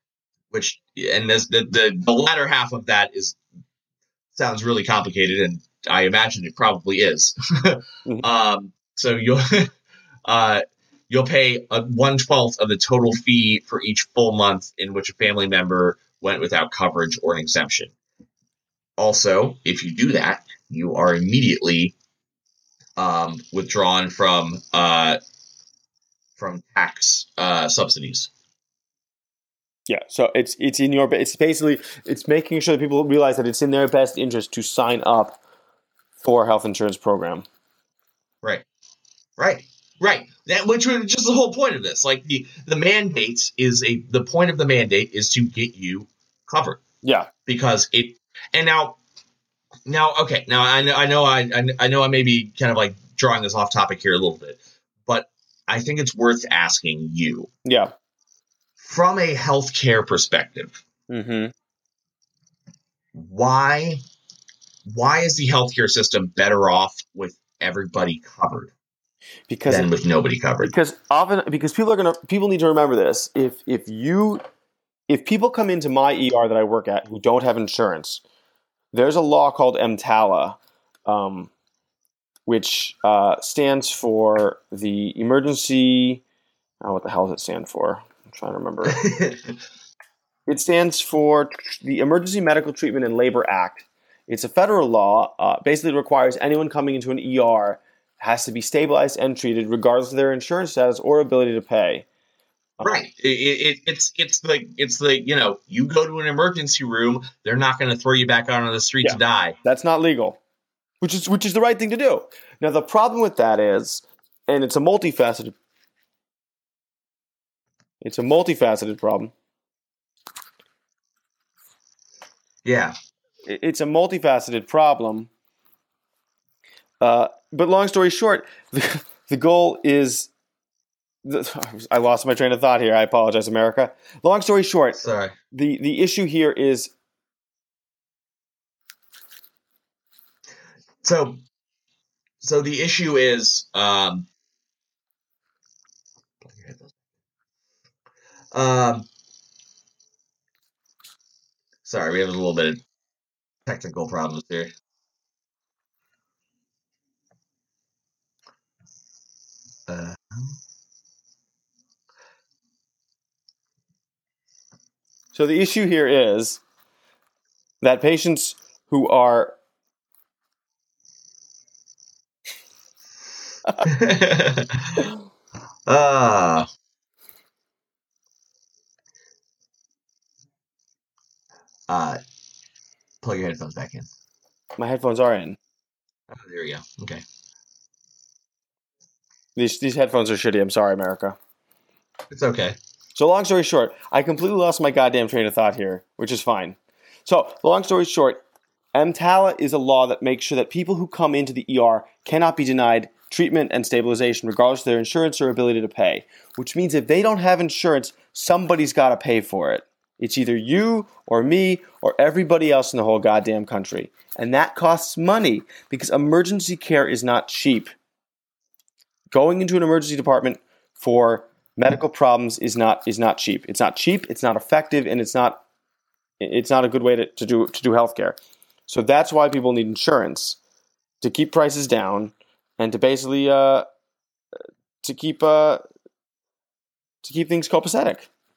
Speaker 2: the latter half of that sounds really complicated, and I imagine it probably is. So you'll pay 1/12 of the total fee for each full month in which a family member went without coverage or an exemption. Also, if you do that, you are immediately withdrawn from tax subsidies.
Speaker 3: Yeah, so it's making sure that people realize that it's in their best interest to sign up for a health insurance program.
Speaker 2: Right. Which is just the whole point of this. Like the mandate the point of the mandate is to get you covered.
Speaker 3: Yeah.
Speaker 2: Because now I know I may be kind of like drawing this off topic here a little bit, but I think it's worth asking you.
Speaker 3: Yeah.
Speaker 2: From a healthcare perspective, why is the healthcare system better off with everybody covered than with nobody covered?
Speaker 3: Because people need to remember this. If people come into my ER that I work at who don't have insurance, there's a law called EMTALA, which stands for the emergency. What the hell does it stand for? I'm trying to remember. It stands for the Emergency Medical Treatment and Labor Act. It's a federal law. Basically, it requires anyone coming into an ER has to be stabilized and treated regardless of their insurance status or ability to pay.
Speaker 2: Right. It's like you go to an emergency room, they're not going to throw you back out on the street to die. That's
Speaker 3: not legal, which is the right thing to do. Now the problem with that is, and it's a multifaceted problem.
Speaker 2: Yeah.
Speaker 3: It's a multifaceted problem. But long story short, the goal is. I lost my train of thought here. I apologize, America. Long story short,
Speaker 2: sorry.
Speaker 3: The issue here is.
Speaker 2: So the issue is. Sorry, we have a little bit of technical problems here.
Speaker 3: So the issue here is that patients who are
Speaker 2: plug your headphones back in.
Speaker 3: My headphones are in.
Speaker 2: Oh, there we go. Okay.
Speaker 3: These headphones are shitty. I'm sorry, America.
Speaker 2: It's okay.
Speaker 3: So long story short, I completely lost my goddamn train of thought here, which is fine. So long story short, EMTALA is a law that makes sure that people who come into the ER cannot be denied treatment and stabilization regardless of their insurance or ability to pay, which means if they don't have insurance, somebody's got to pay for it. It's either you or me or everybody else in the whole goddamn country. And that costs money because emergency care is not cheap. going into an emergency department for medical problems is not cheap. It's not cheap. It's not effective, and it's not a good way to do healthcare. So that's why people need insurance, to keep prices down and to basically to keep things copacetic.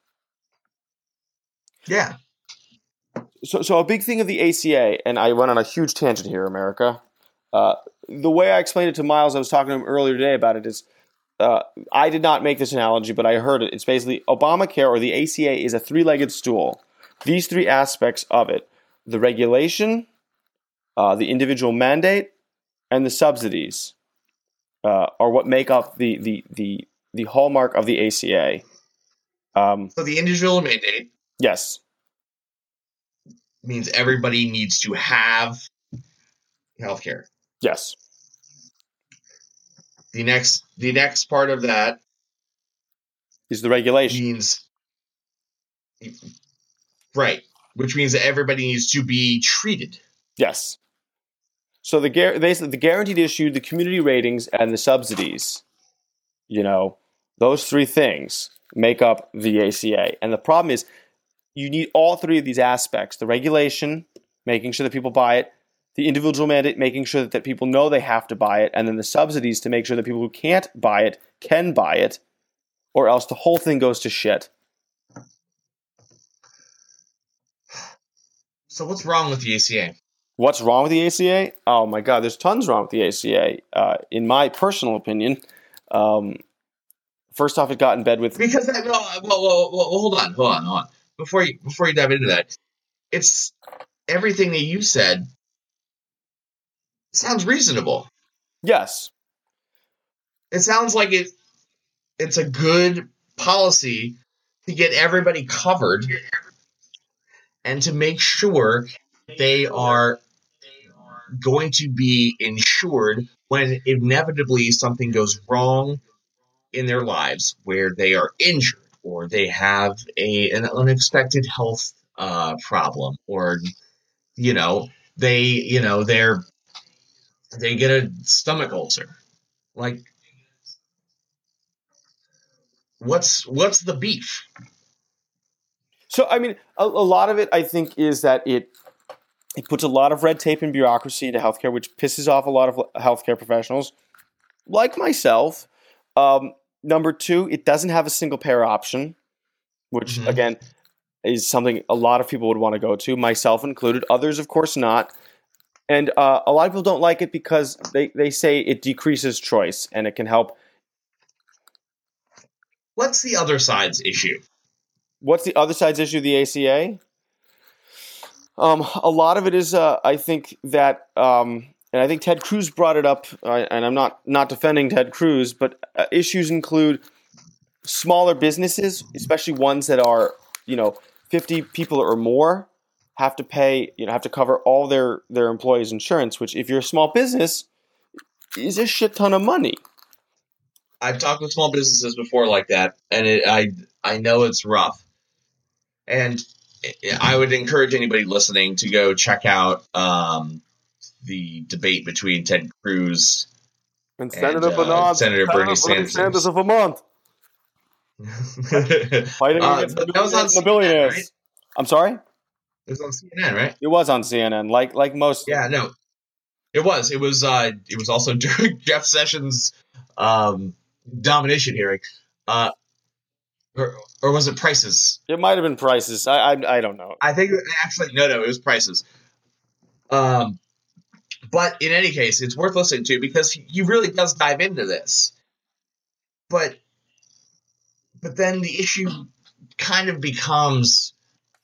Speaker 2: Yeah.
Speaker 3: So a big thing of the ACA, and I went on a huge tangent here, America. The way I explained it to Miles, I was talking to him earlier today about it, is I did not make this analogy, but I heard it. It's basically Obamacare, or the ACA, is a three-legged stool. These three aspects of it: the regulation, the individual mandate, and the subsidies are what make up the hallmark of the ACA.
Speaker 2: So the individual mandate,
Speaker 3: yes,
Speaker 2: means everybody needs to have healthcare.
Speaker 3: yes.
Speaker 2: The next part of that
Speaker 3: Is the regulation.
Speaker 2: means, right, which means that everybody needs to be treated.
Speaker 3: Yes. So basically the guaranteed issue, the community ratings, and the subsidies, those three things make up the ACA. And the problem is you need all three of these aspects: the regulation, making sure that people buy it; the individual mandate, making sure that people know they have to buy it; and then the subsidies to make sure that people who can't buy it can buy it, or else the whole thing goes to shit.
Speaker 2: So what's wrong with the ACA?
Speaker 3: What's wrong with the ACA? Oh my God, there's tons wrong with the ACA. In my personal opinion, first off, it got in bed with
Speaker 2: Because hold on. Before you dive into that, it's everything that you said sounds reasonable.
Speaker 3: yes.
Speaker 2: It sounds like it's a good policy to get everybody covered and to make sure they are going to be insured when inevitably something goes wrong in their lives, where they are injured or they have an unexpected health problem, or they get a stomach ulcer. Like, what's the beef?
Speaker 3: So, I mean, a lot of it, I think, is that it puts a lot of red tape and bureaucracy into healthcare, which pisses off a lot of healthcare professionals, like myself. Number two, it doesn't have a single payer option, which, again, is something a lot of people would want to go to, myself included. Others, of course, not. And a lot of people don't like it because they say it decreases choice and it can help.
Speaker 2: What's the other side's issue?
Speaker 3: What's the other side's issue of the ACA? A lot of it is, I think that, and I think Ted Cruz brought it up, and I'm not defending Ted Cruz, but issues include smaller businesses, especially ones that are, 50 people or more, have to pay, have to cover all their employees' insurance, which, if you're a small business, is a shit ton of money.
Speaker 2: I've talked with small businesses before like that, and I know it's rough. And I would encourage anybody listening to go check out the debate between Ted Cruz
Speaker 3: and Senator
Speaker 2: Bernie Sanders
Speaker 3: of Vermont. Fighting against the billionaires. Right? I'm sorry?
Speaker 2: It was on CNN, right?
Speaker 3: It was on CNN, like most.
Speaker 2: Yeah, no. It was. It was also during Jeff Sessions' domination hearing. Or was it Prices?
Speaker 3: It might have been Prices. I don't know.
Speaker 2: I think actually no, it was Prices. But in any case, it's worth listening to because he really does dive into this. But then the issue kind of becomes,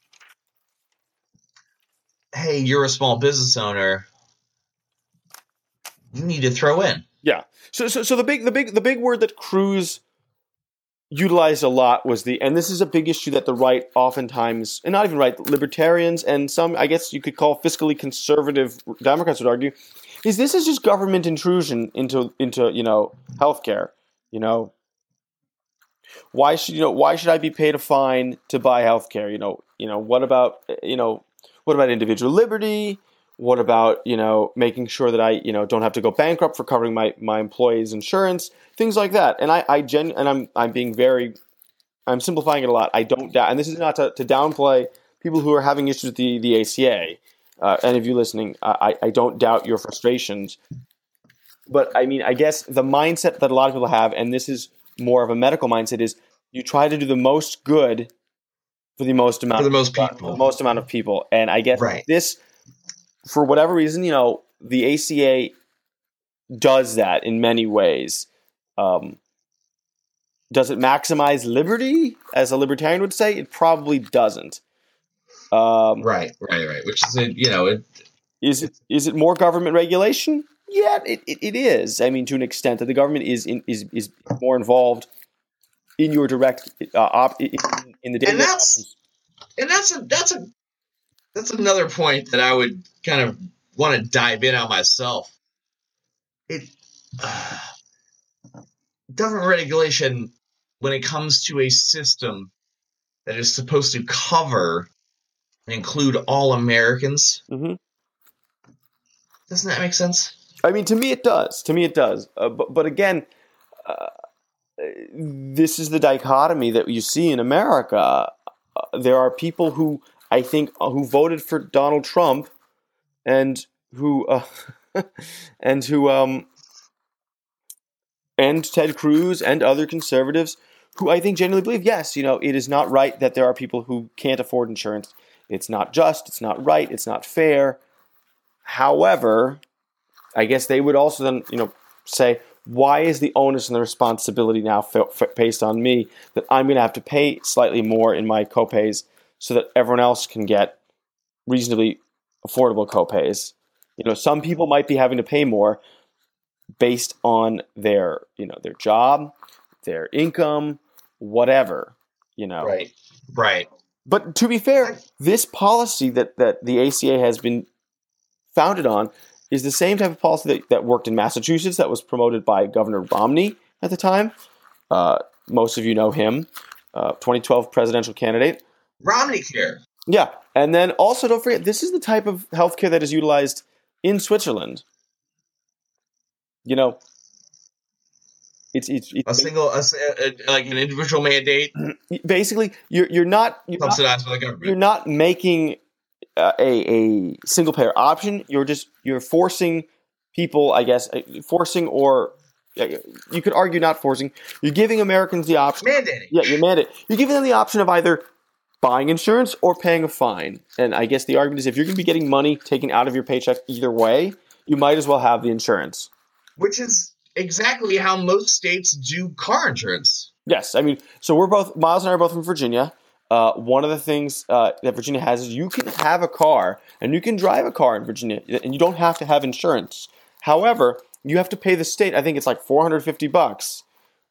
Speaker 2: hey, you're a small business owner. You need to throw in.
Speaker 3: Yeah. So the big word that Cruz utilized a lot was and this is a big issue that the right oftentimes, and not even right, libertarians and some, I guess you could call fiscally conservative Democrats would argue, is this is just government intrusion into healthcare. Why should I be paid a fine to buy healthcare? What about individual liberty? What about, making sure that I, don't have to go bankrupt for covering my employees' insurance, things like that. And I'm simplifying it a lot. I don't doubt, and this is not to downplay people who are having issues with the ACA. Any of you listening, I don't doubt your frustrations. But I mean, I guess the mindset that a lot of people have, and this is more of a medical mindset, is you try to do the most good for the most amount of people. And I guess this, for whatever reason, the ACA does that in many ways. Does it maximize liberty, as a libertarian would say? It probably doesn't.
Speaker 2: Right. Which is
Speaker 3: is it more government regulation? Yeah, it is. I mean, to an extent, that the government is more involved in your direct in the daily.
Speaker 2: And that's another point that I would kind of want to dive in on myself. Government regulation, when it comes to a system that is supposed to cover and include all Americans, doesn't that make sense?
Speaker 3: I mean, to me it does. But again, this is the dichotomy that you see in America. There are people who, I think, who voted for Donald Trump, and who and Ted Cruz and other conservatives who I think genuinely believe, yes, it is not right that there are people who can't afford insurance. It's not just. It's not right. It's not fair. However, I guess they would also then, say, why is the onus and the responsibility now placed on me that I'm going to have to pay slightly more in my copays so that everyone else can get reasonably affordable copays? Some people might be having to pay more based on their job, their income, whatever,
Speaker 2: Right.
Speaker 3: But to be fair, this policy that the ACA has been founded on is the same type of policy that worked in Massachusetts, that was promoted by Governor Romney at the time. Most of you know him, 2012 presidential candidate.
Speaker 2: Romney care.
Speaker 3: Yeah. And then also, don't forget, this is the type of healthcare that is utilized in Switzerland. It's
Speaker 2: like an individual mandate.
Speaker 3: Basically, you're not
Speaker 2: subsidized by the government.
Speaker 3: You're not making a single payer option. You're forcing people, I guess, or you could argue not forcing. You're giving Americans the option.
Speaker 2: Mandating.
Speaker 3: Yeah, you're mandating. You're giving them the option of either buying insurance or paying a fine. And I guess the argument is, if you're going to be getting money taken out of your paycheck either way, you might as well have the insurance.
Speaker 2: Which is exactly how most states do car insurance.
Speaker 3: Yes. I mean, so Miles and I are both from Virginia. One of the things that Virginia has is you can have a car and you can drive a car in Virginia, and you don't have to have insurance. However, you have to pay the state, I think it's like $450.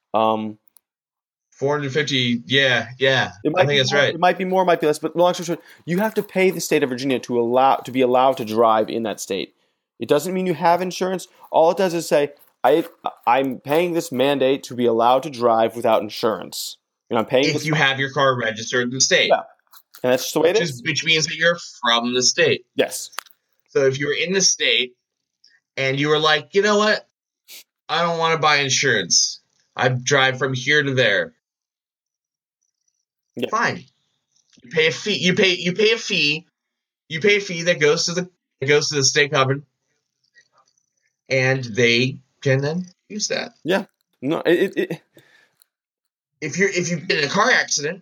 Speaker 2: 450, yeah. I think that's right.
Speaker 3: It might be more, might be less, but long story short, you have to pay the state of Virginia to be allowed to drive in that state. It doesn't mean you have insurance. All it does is say, I'm paying this mandate to be allowed to drive without insurance. I'm paying
Speaker 2: if you have your car registered in the state.
Speaker 3: Yeah. And that's just the way it is.
Speaker 2: Which means that you're from the state.
Speaker 3: Yes.
Speaker 2: So if you're in the state and you were like, you know what? I don't want to buy insurance. I drive from here to there. Yeah. Fine. You pay a fee. You pay a fee. You pay a fee that goes to the state government, and they can then use that.
Speaker 3: Yeah. No.
Speaker 2: If you've been in a car accident,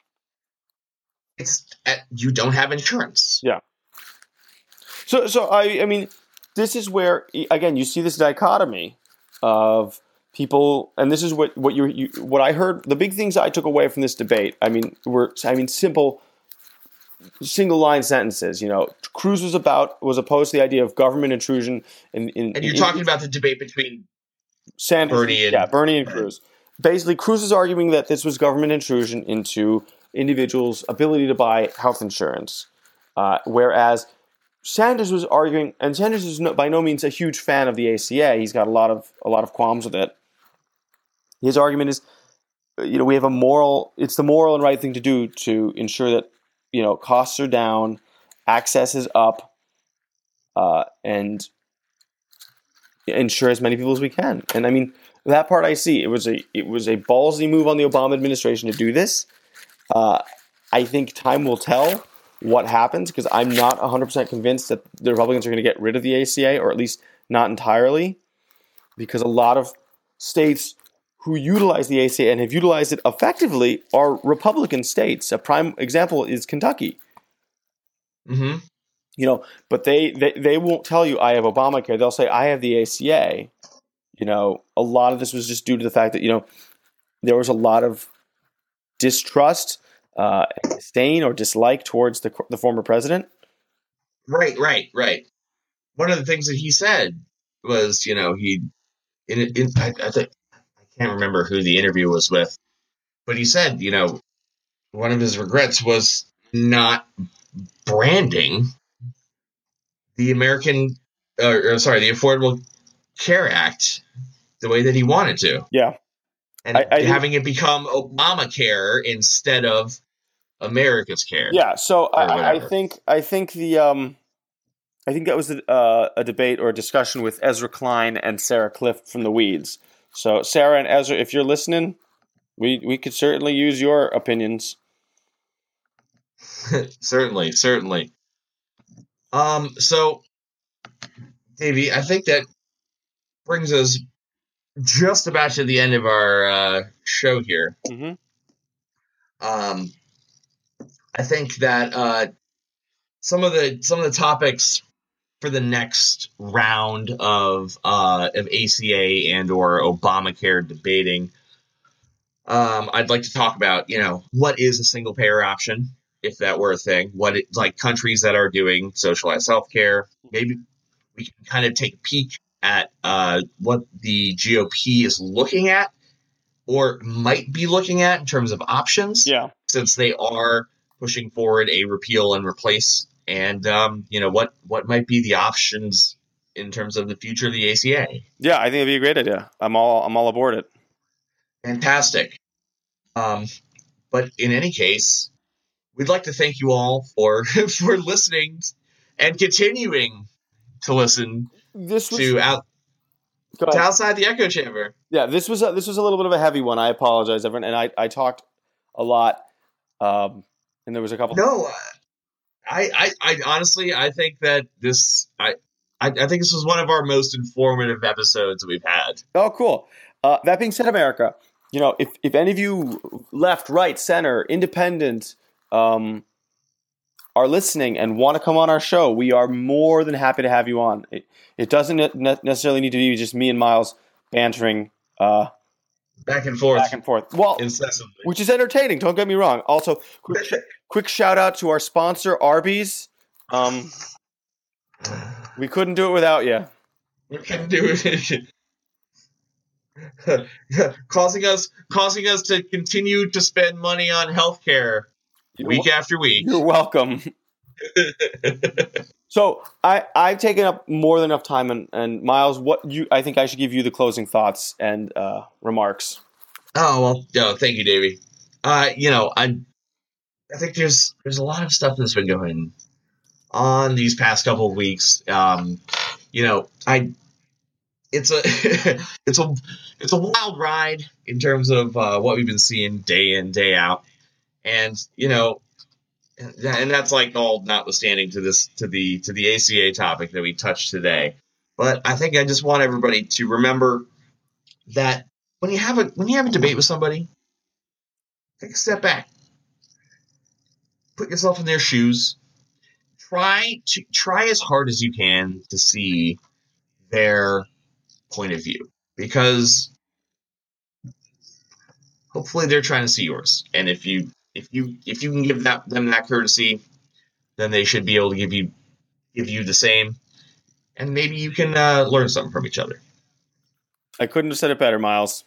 Speaker 2: you don't have insurance.
Speaker 3: Yeah. So I mean, this is where, again, you see this dichotomy of people, and this is what I heard. The big things I took away from this debate, were simple, single line sentences. Cruz was opposed to the idea of government intrusion, and
Speaker 2: you're talking about the debate between
Speaker 3: Sanders, Bernie and Cruz. Basically, Cruz is arguing that this was government intrusion into individuals' ability to buy health insurance, whereas Sanders was arguing, and Sanders is by no means a huge fan of the ACA. He's got a lot of qualms with it. His argument is, we have it's the moral and right thing to do to ensure that, costs are down, access is up, and ensure as many people as we can. And I mean, that part I see. It was a ballsy move on the Obama administration to do this. I think time will tell what happens, because I'm not 100% convinced that the Republicans are going to get rid of the ACA, or at least not entirely, because a lot of states who utilize the ACA and have utilized it effectively are Republican states. A prime example is Kentucky.
Speaker 2: Mm-hmm.
Speaker 3: You know, but they won't tell you I have Obamacare. They'll say I have the ACA. You know, a lot of this was just due to the fact that, you know, there was a lot of distrust, disdain, or dislike towards the former president.
Speaker 2: Right. One of the things that he said was, you know, I can't remember who the interview was with, but he said, you know, one of his regrets was not branding the the Affordable Care Act the way that he wanted to.
Speaker 3: Yeah.
Speaker 2: And having it become Obamacare instead of America's Care.
Speaker 3: Yeah. So I think that was a debate or a discussion with Ezra Klein and Sarah Clift from The Weeds. So Sarah and Ezra, if you're listening, we could certainly use your opinions.
Speaker 2: Certainly. So, Davey, I think that brings us just about to the end of our show here.
Speaker 3: Mm-hmm.
Speaker 2: I think that some of the topics for the next round of ACA and or Obamacare debating, I'd like to talk about, you know, what is a single payer option, if that were a thing, like countries that are doing socialized healthcare. Maybe we can kind of take a peek at what the GOP is looking at or might be looking at in terms of options.
Speaker 3: Yeah.
Speaker 2: Since they are pushing forward a repeal and replace, and you know, what might be the options in terms of the future of the ACA.
Speaker 3: Yeah, I think it'd be a great idea. I'm all aboard it.
Speaker 2: Fantastic. But in any case, we'd like to thank you all for listening and continuing to listen to Outside the Echo Chamber.
Speaker 3: Yeah, this was a little bit of a heavy one. I apologize, everyone, and I talked a lot, and there was a couple.
Speaker 2: No, I honestly, I think that I think this was one of our most informative episodes we've had.
Speaker 3: Oh, cool. That being said, America, you know, if any of you left, right, center, independent, are listening and want to come on our show, we are more than happy to have you on. It doesn't necessarily need to be just me and Miles bantering
Speaker 2: back and forth.
Speaker 3: Well,
Speaker 2: incessantly,
Speaker 3: which is entertaining. Don't get me wrong. Also, quick shout out to our sponsor, Arby's. We couldn't do it without you.
Speaker 2: We couldn't do it. causing us to continue to spend money on healthcare week after week.
Speaker 3: You're welcome. So I've taken up more than enough time, and Miles, I think I should give you the closing thoughts and remarks.
Speaker 2: Oh well, thank you, Davey. You know, I think there's a lot of stuff that's been going on these past couple of weeks. You know, it's a wild ride in terms of what we've been seeing day in, day out, and you know. And that's like all notwithstanding to the ACA topic that we touched today. But I think I just want everybody to remember that when you have a debate with somebody, take a step back, put yourself in their shoes, try as hard as you can to see their point of view, because hopefully they're trying to see yours, and if you can give them that courtesy, then they should be able to give you the same, and maybe you can learn something from each other.
Speaker 3: I couldn't have said it better, Miles.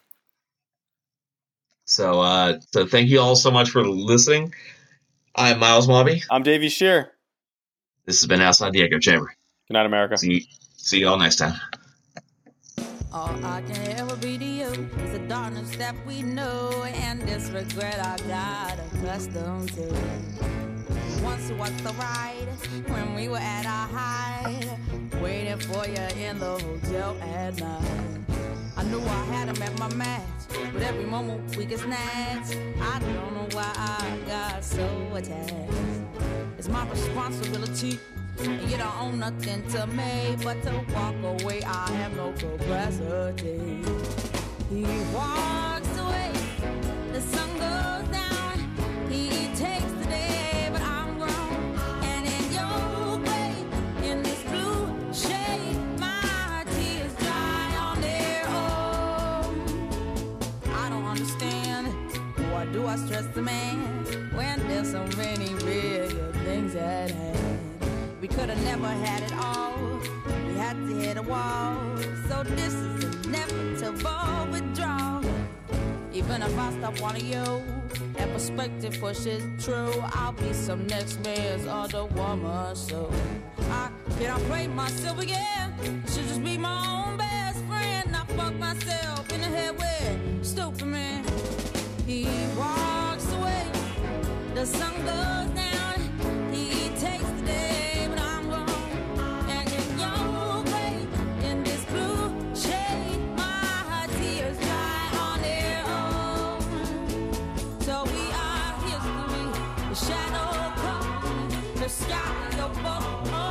Speaker 2: So thank you all so much for listening. I'm Miles Mobby.
Speaker 3: I'm Davey Shear.
Speaker 2: This has been Outside the Echo Chamber.
Speaker 3: Good night, America.
Speaker 2: See you all next time.
Speaker 1: All I can ever be to you is the darkness that we know, and this regret I got accustomed to. Once was the ride when we were at our height. waiting for you in the hotel at night. I knew I had him at my match, but every moment we get snatched. I don't know why I got so attached. It's my responsibility, and you don't own nothing to me but to walk away. I have no capacity. He walks away, the sun goes down. He takes the day, but I'm grown. And in your grave, in this blue shade, my tears dry on their own. I don't understand, why do I stress the man when there's so many bigger things at hand? We could have never had it all, we had to hit a wall. So this is inevitable withdrawal. Even if I stop wanting you and perspective pushes true, I'll be some next man's other woman. So I cannot play myself again. I should just be my own best friend. I fuck myself in the head with stupid man. He walks away, the sun goes down. He takes the day, but I'm gone. And in your grave, in this blue shade, my tears dry on their own. So we are history, the shadow comes, the sky, your boat.